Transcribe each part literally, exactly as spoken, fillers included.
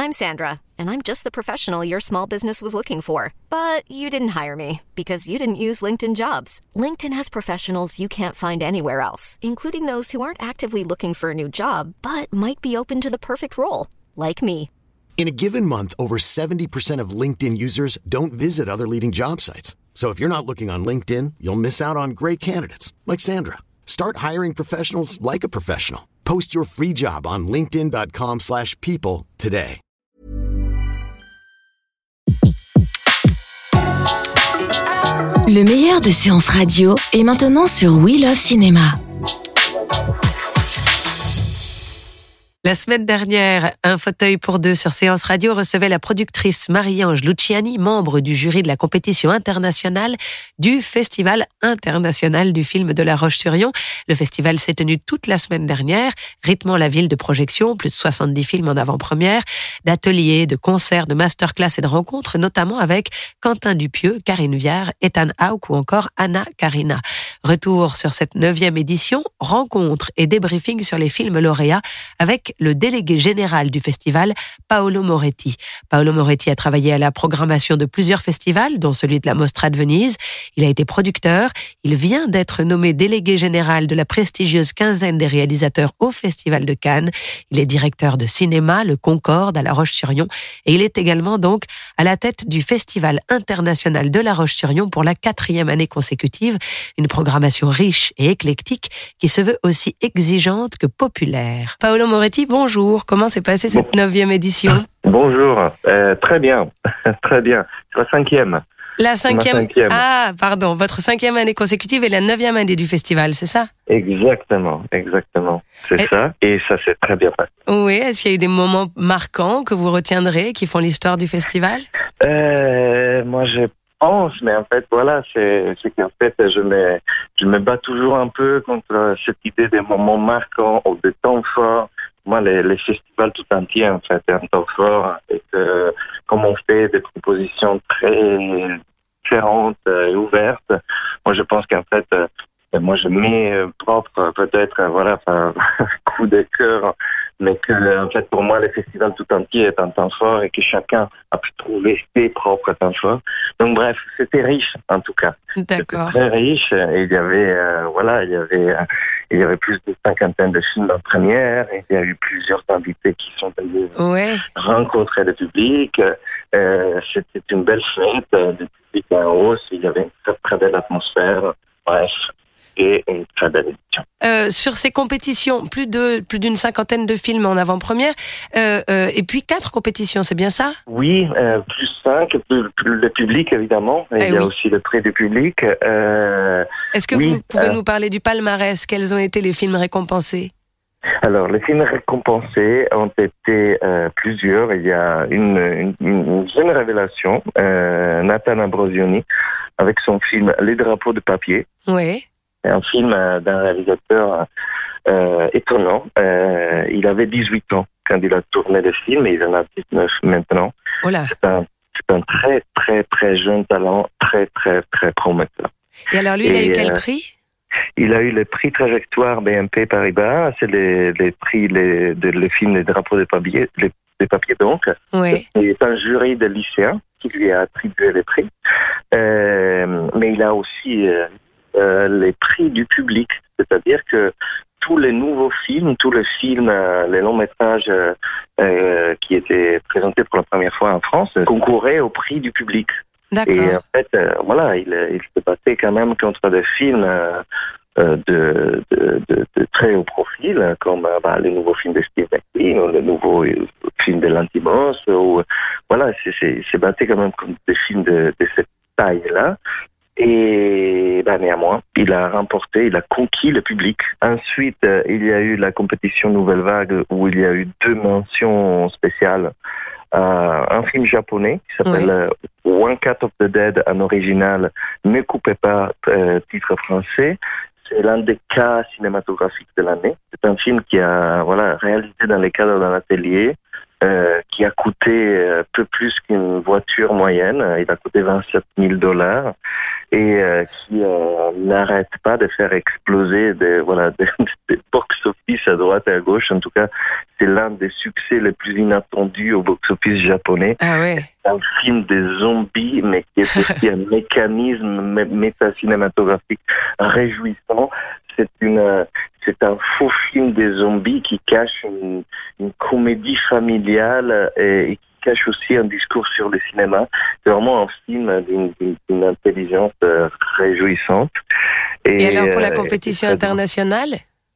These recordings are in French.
I'm Sandra, and I'm just the professional your small business was looking for. But you didn't hire me because you didn't use LinkedIn Jobs. LinkedIn has professionals you can't find anywhere else, including those who aren't actively looking for a new job, but might be open to the perfect role, like me. In a given month, over seventy percent of LinkedIn users don't visit other leading job sites. So if you're not looking on LinkedIn, you'll miss out on great candidates like Sandra. Start hiring professionals like a professional. Post your free job on linkedin.com slash people today. Le meilleur de séances radio est maintenant sur We Love Cinéma. La semaine dernière, Un fauteuil pour deux sur Séance Radio recevait la productrice Marie-Ange Luciani, membre du jury de la compétition internationale du Festival international du film de La Roche-sur-Yon. Le festival s'est tenu toute la semaine dernière, rythmant la ville de projection, plus de soixante-dix films en avant-première, d'ateliers, de concerts, de masterclass et de rencontres, notamment avec Quentin Dupieux, Karine Viard, Ethan Hawke ou encore Anna Karina. Retour sur cette neuvième édition, rencontres et débriefing sur les films lauréats avec le délégué général du festival, Paolo Moretti. Paolo Moretti a travaillé à la programmation de plusieurs festivals, dont celui de la Mostra de Venise. Il a été producteur. Il vient d'être nommé délégué général de la prestigieuse quinzaine des réalisateurs au Festival de Cannes. Il est directeur de cinéma, le Concorde, à La Roche-sur-Yon. Et il est également donc à la tête du Festival international de La Roche-sur-Yon pour la quatrième année consécutive. Une programmation riche et éclectique qui se veut aussi exigeante que populaire. Paolo Moretti, bonjour. Comment s'est passée cette neuvième édition ? Bonjour. Euh, très bien. Très bien. C'est la cinquième. La cinquième. cinquième. Ah, pardon. Votre cinquième année consécutive et la neuvième année du festival, c'est ça ? Exactement. Exactement. C'est et... ça. Et ça s'est très bien passé. Oui. Est-ce qu'il y a eu des moments marquants que vous retiendrez, qui font l'histoire du festival ? euh, Moi, je pense, mais en fait, voilà, c'est, c'est qu'en fait, je me, je me bats toujours un peu contre cette idée des moments marquants ou des temps forts. Moi, les, les festivals tout entiers, en fait, un temps fort, et que, comme on fait des propositions très différentes et ouvertes, moi, je pense qu'en fait, moi, je mets propre, peut-être, voilà, un coup de cœur, mais que, en fait, pour moi, le festival tout entier est un temps fort et que chacun a pu trouver ses propres temps forts. Donc, bref, c'était riche, en tout cas. D'accord. C'était très riche, et il y avait, euh, voilà, il y avait, euh, il y avait plus de cinquantaine de films en première, et il y a eu plusieurs invités qui sont allés ouais. rencontrer le public. Euh, c'était une belle fête, le public en hausse, il y avait une très, très belle atmosphère. Bref. Et une très belle édition. Euh, sur ces compétitions, plus de plus d'une cinquantaine de films en avant-première, euh, euh, et puis quatre compétitions, c'est bien ça ? Oui, euh, plus cinq, plus, plus le public évidemment. Et eh il y a oui. aussi le prix du public. Euh, Est-ce que oui, vous pouvez euh, nous parler du palmarès ? Quels ont été les films récompensés ? Alors, les films récompensés ont été euh, plusieurs. Il y a une, une, une jeune révélation, euh, Nathan Ambrosioni, avec son film Les drapeaux de papier. Oui. Un film euh, d'un réalisateur euh, étonnant. Euh, il avait dix-huit ans quand il a tourné le film et il en a dix-neuf maintenant. Oh là. C'est un, c'est un très, très, très jeune talent, très, très, très prometteur. Et alors lui, il et, a eu quel euh, prix ? Il a eu le prix Trajectoire B N P Paribas. C'est les, les prix les, de le film Les drapeaux de papier, les, les papiers donc. Oui. Il est un jury de lycéens qui lui a attribué les prix. Euh, mais il a aussi... Euh, Euh, les prix du public, c'est-à-dire que tous les nouveaux films, tous les films, euh, les longs métrages euh, euh, qui étaient présentés pour la première fois en France concouraient au prix du public. D'accord. Et en fait, euh, voilà, il, il se battait quand même contre des films euh, de, de, de, de très haut profil, comme euh, bah, les nouveaux films de Steve McQueen ou les nouveaux euh, films de Lantimos. Ou voilà, c'est, c'est, c'est batté quand même contre des films de, de cette taille-là. Et ben, néanmoins, il a remporté, il a conquis le public. Ensuite, euh, il y a eu la compétition Nouvelle Vague où il y a eu deux mentions spéciales. Euh, un film japonais qui s'appelle oui. One Cut of the Dead en original, Ne coupez pas, euh, titre français. C'est l'un des cas cinématographiques de l'année. C'est un film qui a voilà réalisé dans le cadre d'un atelier euh, qui a coûté un peu plus qu'une voiture moyenne. Il a coûté vingt-sept mille dollars et euh, qui euh, n'arrête pas de faire exploser des, voilà, des, des box-office à droite et à gauche. En tout cas, c'est l'un des succès les plus inattendus au box-office japonais. Ah ouais. C'est un film des zombies, mais qui est aussi un mécanisme méta-cinématographique réjouissant. C'est une, c'est un faux film des zombies qui cache une, une comédie familiale et, et qui cache aussi un discours sur le cinéma. C'est vraiment un film d'une, d'une, d'une intelligence euh, réjouissante. Et, et alors pour la compétition euh, internationale?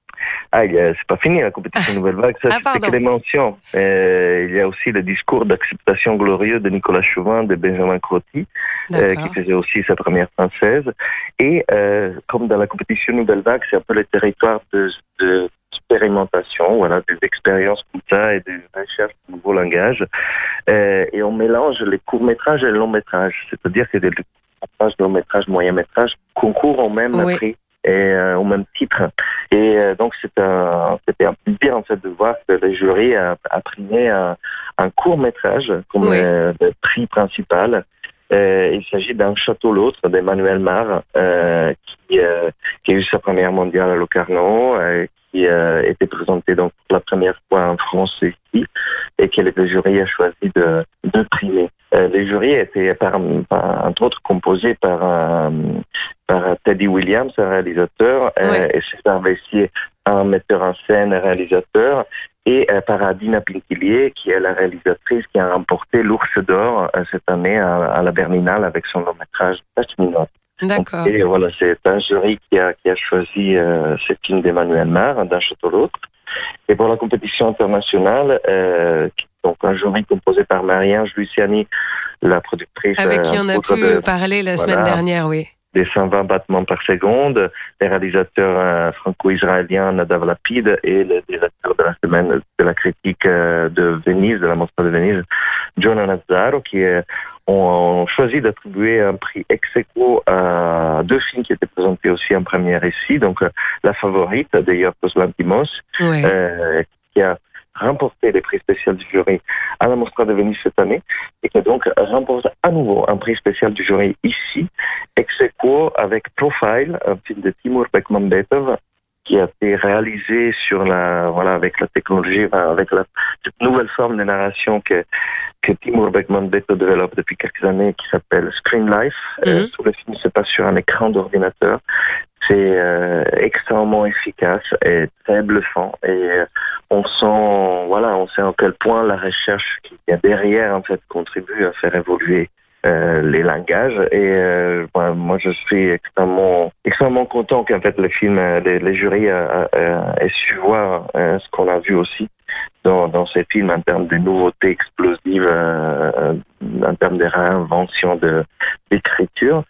Ah, il y a, c'est pas fini la compétition Nouvelle Vague, ça ah, c'est que les mentions. Euh, il y a aussi le discours d'acceptation glorieux de Nicolas Chauvin, de Benjamin Crotty, euh, qui faisait aussi sa première française. Et euh, comme dans la compétition Nouvelle Vague, c'est un peu le territoire de, de expérimentation, voilà, des expériences comme ça et des recherches de nouveaux langages. Euh, et on mélange les courts-métrages et les longs-métrages, c'est-à-dire que les courts-métrages, longs-métrages, moyens-métrages concourent au même oui. prix et euh, au même titre. Et euh, donc c'est un, c'était un plaisir en fait de voir que le jury a, a primé un, un court métrage comme oui. euh, le prix principal. Euh, il s'agit d'un Château l'autre d'Emmanuel Mar euh, qui, euh, qui a eu sa première mondiale à Locarno, euh, qui euh, était présenté donc pour la première fois en France ici et que le jury a choisi de, de primer. Euh, le jury était par, par, entre autres composé par, un, par Teddy Williams, un réalisateur, oui. euh, et César Vessier, un metteur en scène, un réalisateur, et euh, par Adina Pinquilier, qui est la réalisatrice qui a remporté l'Ours d'Or euh, cette année à, à la Berlinale avec son long métrage Pachminot. D'accord. Et voilà, c'est un jury qui a, qui a choisi euh, ce film d'Emmanuel Mar, d'un Château l'autre. Et pour la compétition internationale, euh, donc un jury composé par Marie-Ange Luciani, la productrice. Avec qui on a pu de, parler la voilà, semaine dernière, oui. Des cent vingt battements par seconde, les réalisateurs euh, franco-israéliens Nadav Lapid et le directeur de la semaine de la critique euh, de Venise, de la Mostra de Venise, John Nazzaro, qui est, ont choisi d'attribuer un prix ex aequo à deux films qui étaient présentés aussi en première ici, donc euh, La Favorite de Yorgos Lanthimos, ouais. euh, qui a remporté les prix spéciaux du jury à la Mostra de Venise cette année et qui donc remporte à nouveau un prix spécial du jury ici, ex aequo avec Profile, un film de Timur Bekmambetov qui a été réalisé sur la, voilà, avec la technologie, avec la, cette nouvelle forme de narration que, que Timur Bekmambetov développe depuis quelques années qui s'appelle Screen Life. Mm-hmm. Euh, tout le film se passe sur un écran d'ordinateur. C'est euh, extrêmement efficace et très bluffant et euh, on sent, voilà, on sait à quel point la recherche qui est derrière en fait contribue à faire évoluer euh, les langages et euh, voilà, moi je suis extrêmement extrêmement content qu'en fait le film, les, les jurys a, a, a, a su voir euh, ce qu'on a vu aussi dans, dans ces films en termes de nouveautés explosives, euh, en termes de réinvention de d'écriture.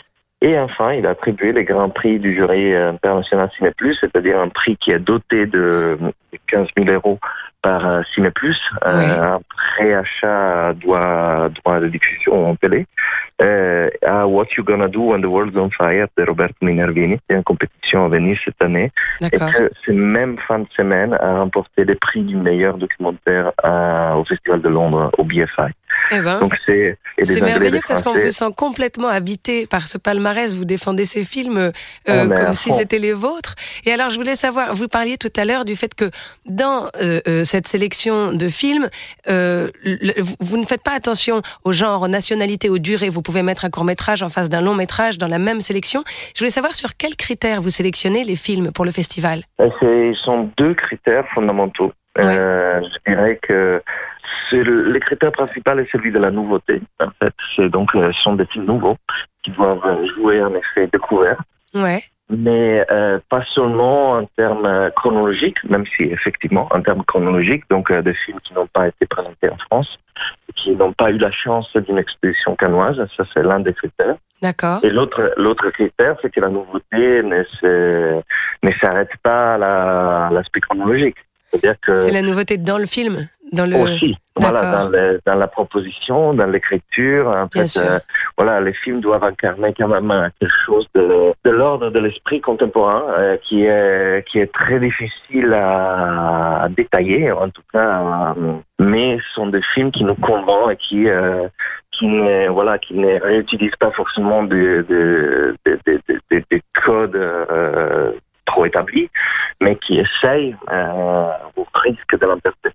Et enfin, il a attribué les grands prix du jury international Ciné Plus, c'est-à-dire un prix qui est doté de quinze mille euros par Ciné Plus, oui. euh, un préachat droit, droit de diffusion en télé, euh, à What You Gonna Do When the World's on Fire de Roberto Minervini, qui est en compétition à Venise cette année. D'accord. Et que ce même fin de semaine a remporté les prix du meilleur documentaire à, au Festival de Londres, au B F I. Eh ben, donc c'est, c'est merveilleux parce qu'on vous sent complètement habité par ce palmarès. Vous défendez ces films euh, ah, comme si c'était les vôtres. Et alors, je voulais savoir, vous parliez tout à l'heure du fait que dans euh, euh, cette sélection de films, euh, le, vous ne faites pas attention au genre, aux nationalités, aux durées. Vous pouvez mettre un court-métrage en face d'un long-métrage dans la même sélection. Je voulais savoir sur quels critères vous sélectionnez les films pour le festival. Ce sont deux critères fondamentaux. Ouais. Euh, je dirais que c'est le, le critère principal est celui de la nouveauté. En fait, c'est donc ce sont des films nouveaux qui doivent jouer un effet découvert. Ouais. Mais euh, pas seulement en termes chronologiques, même si effectivement en termes chronologiques, donc euh, des films qui n'ont pas été présentés en France, qui n'ont pas eu la chance d'une exposition cannoise, ça c'est l'un des critères. D'accord. Et l'autre, l'autre critère, c'est que la nouveauté ne, se, ne s'arrête pas à, la, à l'aspect chronologique. C'est-à-dire que c'est la nouveauté dans le film, dans le. Aussi, voilà, dans, le, dans la proposition, dans l'écriture. En Bien fait, sûr. euh, voilà, les films doivent incarner quand même euh, quelque chose de, de l'ordre de l'esprit contemporain euh, qui est qui est très difficile à, à détailler, en tout cas. Euh, mais ce sont des films qui nous convainquent et qui euh, qui ne voilà qui ne réutilisent pas forcément des de, de, de, de, de, de codes euh, trop établis, mais qui essayent, euh, au risque de l'interprétation,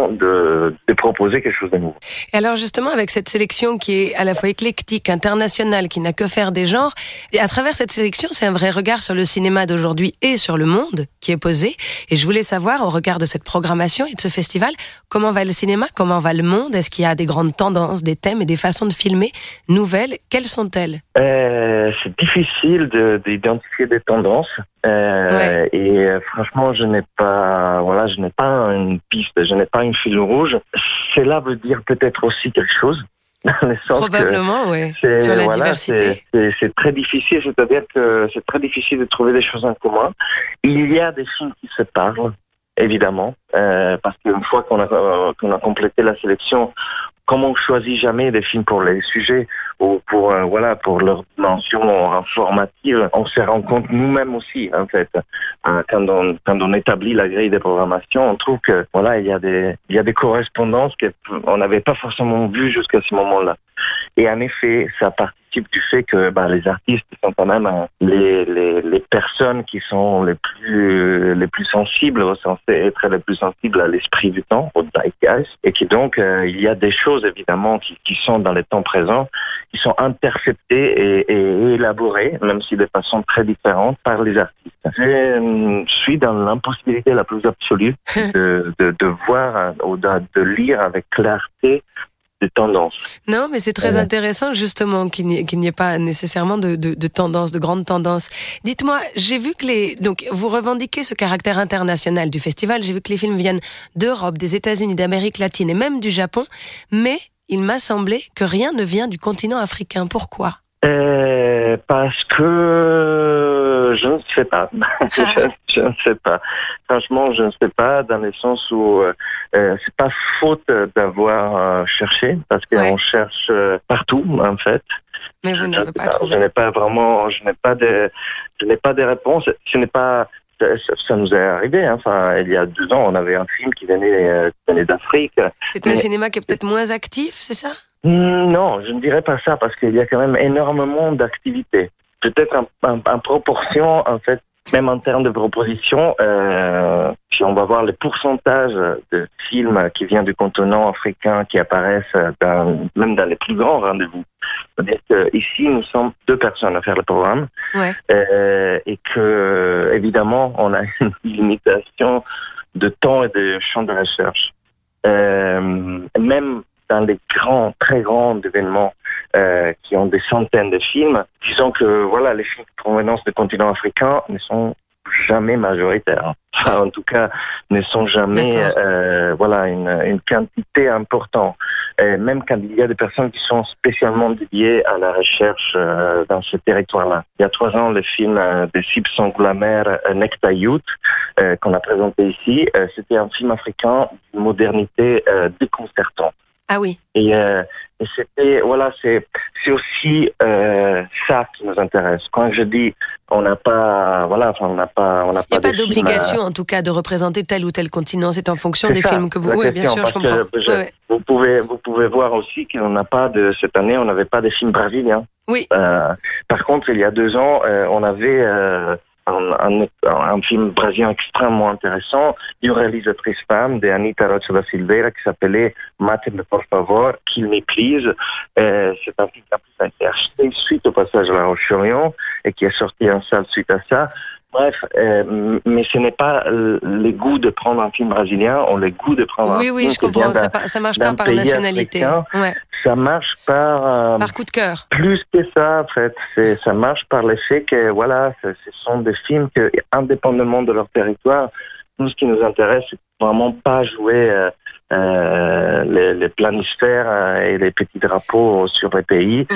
de, de proposer quelque chose de nouveau. Et alors justement, avec cette sélection qui est à la fois éclectique, internationale, qui n'a que faire des genres, et à travers cette sélection, c'est un vrai regard sur le cinéma d'aujourd'hui et sur le monde qui est posé. Et je voulais savoir, au regard de cette programmation et de ce festival, comment va le cinéma, comment va le monde? Est-ce qu'il y a des grandes tendances, des thèmes et des façons de filmer nouvelles? Quelles sont-elles? euh, C'est difficile de, d'identifier des tendances. Euh, ouais. Et euh, franchement, je n'ai pas, voilà, je n'ai pas une piste, je n'ai pas une fil rouge. Cela veut dire peut-être aussi quelque chose. Dans le sens Probablement, oui. Sur la voilà, diversité. C'est, c'est, c'est très difficile, c'est-à-dire que c'est très difficile de trouver des choses en commun. Il y a des films qui se parlent, évidemment, euh, parce qu'une fois qu'on a, euh, qu'on a complété la sélection, comme on choisit jamais des films pour les sujets ou pour euh, voilà pour leur dimension informative, on se rend compte nous-mêmes aussi en fait euh, quand on quand on établit la grille de programmation, on trouve que voilà il y a des il y a des correspondances qu'on n'avait pas forcément vues jusqu'à ce moment-là. Et en effet, ça participe du fait que bah, les artistes sont quand même euh, les, les les personnes qui sont les plus les plus sensibles, censées être les plus sensibles à l'esprit du temps, au zeitgeist, et qui donc euh, il y a des choses évidemment qui, qui sont dans les temps présents, qui sont interceptées et, et élaborées, même si de façon très différente, par les artistes. Je suis dans l'impossibilité la plus absolue de, de, de voir ou de, de lire avec clarté des tendances. Non, mais c'est très ouais. intéressant justement qu'il n'y ait, qu'il n'y ait pas nécessairement de, de, de tendances, de grandes tendances. Dites-moi, j'ai vu que les donc vous revendiquez ce caractère international du festival. J'ai vu que les films viennent d'Europe, des États-Unis, d'Amérique latine et même du Japon, mais il m'a semblé que rien ne vient du continent africain. Pourquoi ? Euh, parce que je ne sais pas. je, je ne sais pas. Franchement, je ne sais pas, dans le sens où euh, c'est pas faute d'avoir euh, cherché, parce qu'on ouais. cherche euh, partout en fait. Mais vous n'avez pas, pas trouvé. Je n'ai pas vraiment, je n'ai pas de, je n'ai pas de réponse. Ce n'est pas. Ça, ça nous est arrivé. Hein. Enfin, il y a deux ans, on avait un film qui venait, euh, qui venait d'Afrique. C'est mais... un cinéma qui est peut-être moins actif, c'est ça ? Non, je ne dirais pas ça, parce qu'il y a quand même énormément d'activités. Peut-être en, en, en proportion, en fait, même en termes de propositions, euh, si on va voir le pourcentage de films qui viennent du continent africain qui apparaissent dans, même dans les plus grands rendez-vous. C'est-à-dire qu'ici, nous sommes deux personnes à faire le programme, ouais. euh, et que, évidemment, on a une limitation de temps et de champ de recherche. Euh, même dans les grands, très grands événements euh, qui ont des centaines de films, disons que voilà, les films de provenance du continent africain ne sont jamais majoritaires. Enfin, en tout cas, ne sont jamais euh, voilà une, une quantité importante. Et même quand il y a des personnes qui sont spécialement dédiées à la recherche euh, dans ce territoire-là. Il y a trois ans, le film euh, de Sib Sangulamer, euh, Nekta Youth, euh, qu'on a présenté ici, euh, c'était un film africain d'une modernité euh, déconcertante. Ah oui. Et, euh, et c'était voilà, c'est c'est aussi euh, ça qui nous intéresse. Quand je dis on n'a pas voilà, on n'a pas on n'a pas. Il n'y a pas d'obligation films, en tout cas de représenter tel ou tel continent. C'est en fonction des ça, films que vous. Oui, bien sûr, je comprends. Je, ouais. Vous pouvez vous pouvez voir aussi qu'on n'a pas de cette année, on n'avait pas de films brésiliens. Oui. Euh, par contre, il y a deux ans, euh, on avait euh, Un, un, un film brésilien extrêmement intéressant d'une réalisatrice femme, de Anita Rocha da Silveira, qui s'appelait Mate-me por favor, Kill Me Please. Euh, c'est un film qui a été acheté suite au passage à La Roche-sur-Yon et qui est sorti en salle suite à ça. Bref, euh, mais ce n'est pas les goûts de prendre un film brésilien, on les goûts de prendre oui, un oui, film je comprends, ça, ça marche pas par nationalité. Ouais. Ça marche par... Euh, par coup de cœur. Plus que ça, en fait. C'est, ça marche par le fait que, voilà, ce, ce sont des films que, indépendamment de leur territoire, nous, ce qui nous intéresse, c'est vraiment pas jouer euh, euh, les, les planisphères euh, et les petits drapeaux sur les pays. Mmh. Ce qui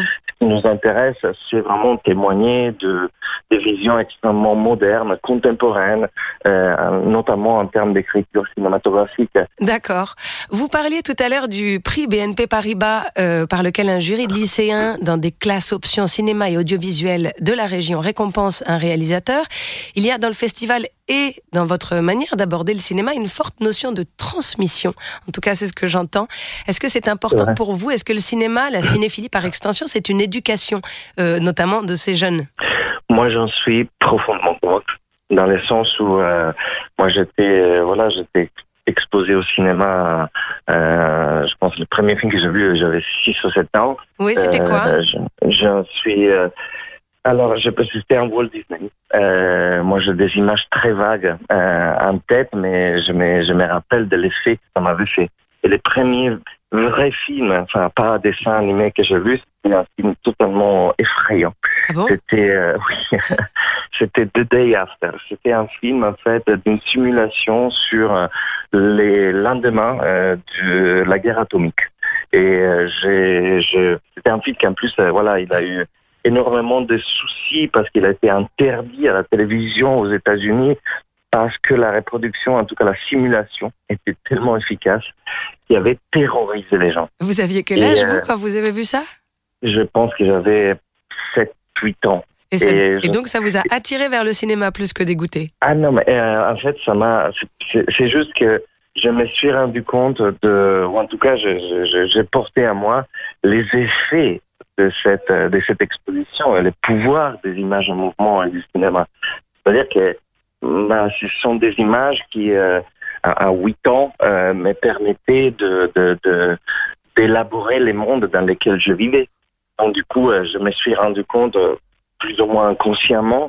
qui nous intéresse, c'est vraiment témoigner de des visions extrêmement modernes, contemporaines, euh, notamment en termes d'écriture cinématographique. D'accord. Vous parliez tout à l'heure du prix B N P Paribas, euh, par lequel un jury de lycéens dans des classes options cinéma et audiovisuel de la région récompense un réalisateur. Il y a dans le festival et dans votre manière d'aborder le cinéma une forte notion de transmission. En tout cas, c'est ce que j'entends. Est-ce que c'est important pour vous ? Est-ce que le cinéma, la cinéphilie par extension, c'est une éducation, euh, notamment de ces jeunes ? Moi, j'en suis profondément convaincu, dans le sens où euh, moi, j'étais, euh, voilà, j'étais exposé au cinéma. Euh, je pense le premier film que j'ai vu, j'avais six ou sept ans. Oui, c'était euh, quoi ? je, J'en suis. Euh, alors, je peux citer un Walt Disney. Euh, moi, j'ai des images très vagues euh, en tête, mais je me, je me rappelle de l'effet que ça m'avait fait. Et les premiers vrais films, enfin pas dessin animé que j'ai vu, c'était un film totalement effrayant. Ah bon ? C'était, euh, oui, c'était The Day After. C'était un film en fait d'une simulation sur les lendemains euh, de la guerre atomique. Et euh, j'ai, j'ai, c'était un film qui en plus, euh, voilà, il a eu énormément de soucis parce qu'il a été interdit à la télévision aux États-Unis parce que la reproduction, en tout cas la simulation, était tellement efficace qu'il avait terrorisé les gens. Vous aviez quel âge, euh, vous, quand vous avez vu ça ? Je pense que j'avais sept huit ans. Et, et, et, je... et donc ça vous a attiré vers le cinéma plus que dégoûté ? Ah non, mais euh, en fait, ça m'a... C'est, c'est juste que je me suis rendu compte de... Ou en tout cas, je, je, j'ai porté à moi les effets de cette, de cette exposition et le pouvoir des images en mouvement et du cinéma. C'est-à-dire que ben, ce sont des images qui, euh, à huit ans, euh, me permettaient de, de, de, d'élaborer les mondes dans lesquels je vivais. Donc du coup, euh, je me suis rendu compte, euh, plus ou moins inconsciemment,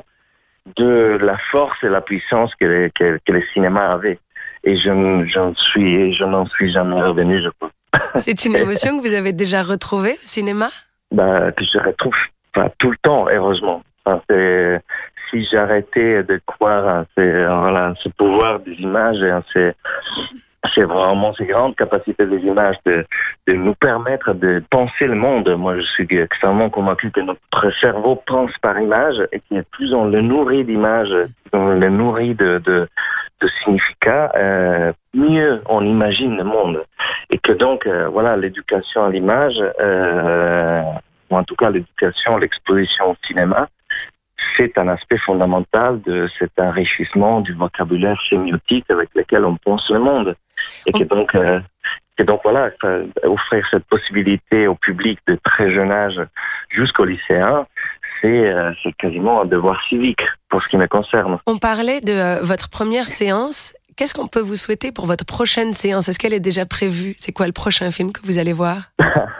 de la force et la puissance que, les, que, que le cinéma avait. Et je, j'en suis, je n'en suis jamais revenu, je crois. C'est une émotion que vous avez déjà retrouvée au cinéma ? Ben, que je retrouve enfin, tout le temps, heureusement. Enfin, c'est, si j'arrêtais de croire en ces, voilà, ce pouvoir des images et en ces, c'est vraiment ces grandes capacités des images de, de nous permettre de penser le monde. Moi, je suis extrêmement convaincu que notre cerveau pense par image et que plus on le nourrit d'images, plus on le nourrit de, de, de significats, euh, mieux on imagine le monde. Et que donc, euh, voilà, l'éducation à l'image, euh, ou en tout cas l'éducation, l'exposition au cinéma, c'est un aspect fondamental de cet enrichissement du vocabulaire sémiotique avec lequel on pense le monde. Et que donc, euh, que donc voilà, offrir cette possibilité au public de très jeune âge jusqu'au lycéen, c'est, euh, c'est quasiment un devoir civique pour ce qui me concerne. On parlait de euh, votre première séance. Qu'est-ce qu'on peut vous souhaiter pour votre prochaine séance ? Est-ce qu'elle est déjà prévue ? C'est quoi le prochain film que vous allez voir ?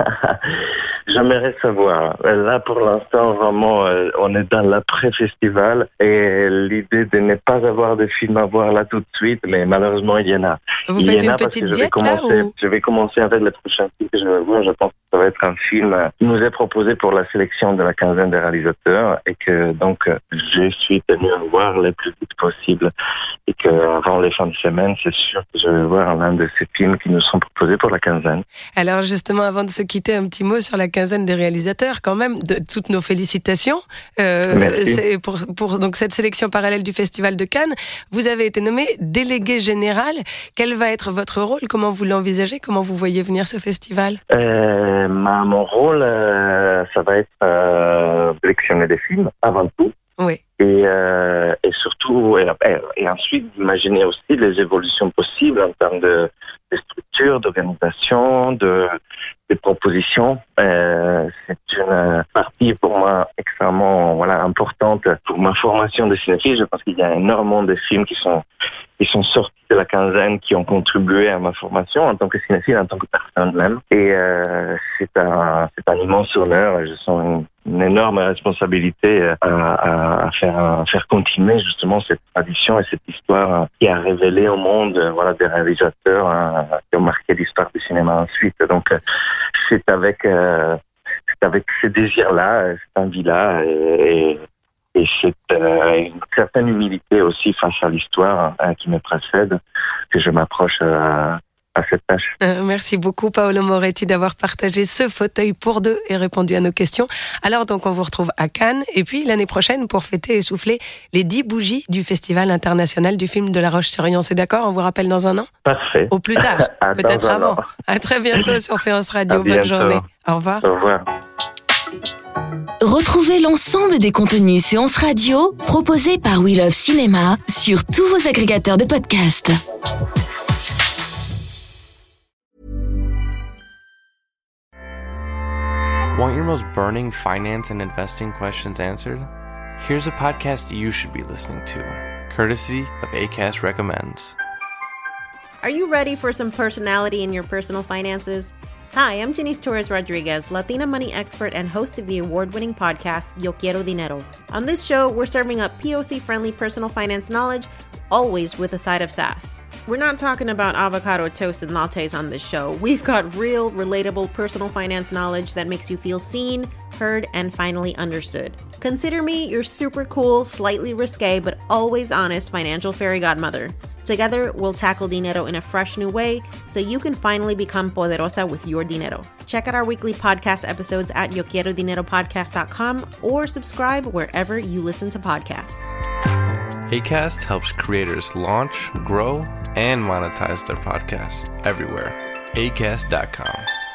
J'aimerais savoir. Là, pour l'instant, vraiment, euh, on est dans l'après-festival et l'idée de ne pas avoir de film à voir là tout de suite, mais malheureusement, il y en a. Vous il faites une petite diète commencer, là ou... Je vais commencer avec le prochain film que je vais voir. Je pense que ça va être un film qui nous est proposé pour la sélection de la quinzaine des réalisateurs et que donc je suis tenu à voir le plus vite possible. Et qu'avant les fins de semaine, c'est sûr que je vais voir l'un de ces films qui nous sont proposés pour la quinzaine. Alors justement, avant de se quitter, un petit mot sur la quinzaine des réalisateurs, quand même, de toutes nos félicitations. Euh, Merci. C'est pour, pour donc cette sélection parallèle du Festival de Cannes. Vous avez été nommé délégué général. Quel va être votre rôle ? Comment vous l'envisagez ? Comment vous voyez venir ce festival ? euh, ma, Mon rôle, euh, ça va être euh, sélectionner des films, avant tout. Oui. Et, euh, et surtout, et, et ensuite d'imaginer aussi les évolutions possibles en termes de, de structure, d'organisation, de, de propositions. Euh, c'est une partie pour moi extrêmement voilà, importante pour ma formation de cinéphile. Je pense qu'il y a énormément de films qui sont, qui sont sortis de la quinzaine, qui ont contribué à ma formation en tant que cinéphile, en tant que personne même. Et euh, c'est, un, c'est un immense honneur. Je sens une, une énorme responsabilité à, à, à faire, à faire continuer justement cette tradition et cette histoire qui a révélé au monde voilà, des réalisateurs hein, qui ont marqué l'histoire du cinéma ensuite. Donc c'est avec, euh, c'est avec ce désir-là, cette envie-là et, et cette, euh, une certaine humilité aussi face à l'histoire hein, qui me précède que je m'approche euh, à cette tâche. Euh, merci beaucoup Paolo Moretti d'avoir partagé ce fauteuil pour deux et répondu à nos questions. Alors donc on vous retrouve à Cannes et puis l'année prochaine pour fêter et souffler les dix bougies du Festival international du film de La Roche-sur-Yon. C'est d'accord? On vous rappelle dans un an? Parfait. Au plus tard, peut-être avant. An. À très bientôt sur Séance Radio. Bonne journée. Au revoir. Au revoir. Retrouvez l'ensemble des contenus Séance Radio proposés par We Love Cinéma sur tous vos agrégateurs de podcasts. Want your most burning finance and investing questions answered? Here's a podcast you should be listening to, courtesy of Acast Recommends. Are you ready for some personality in your personal finances? Hi, I'm Janice Torres Rodriguez, Latina money expert and host of the award-winning podcast, Yo Quiero Dinero. On this show, we're serving up P O C-friendly personal finance knowledge, always with a side of sass. We're not talking about avocado toast and lattes on this show. We've got real, relatable personal finance knowledge that makes you feel seen, heard, and finally understood. Consider me your super cool, slightly risque, but always honest financial fairy godmother. Together, we'll tackle dinero in a fresh new way so you can finally become poderosa with your dinero. Check out our weekly podcast episodes at yo quiero dinero podcast dot com or subscribe wherever you listen to podcasts. Acast helps creators launch, grow, and monetize their podcasts everywhere. acast dot com.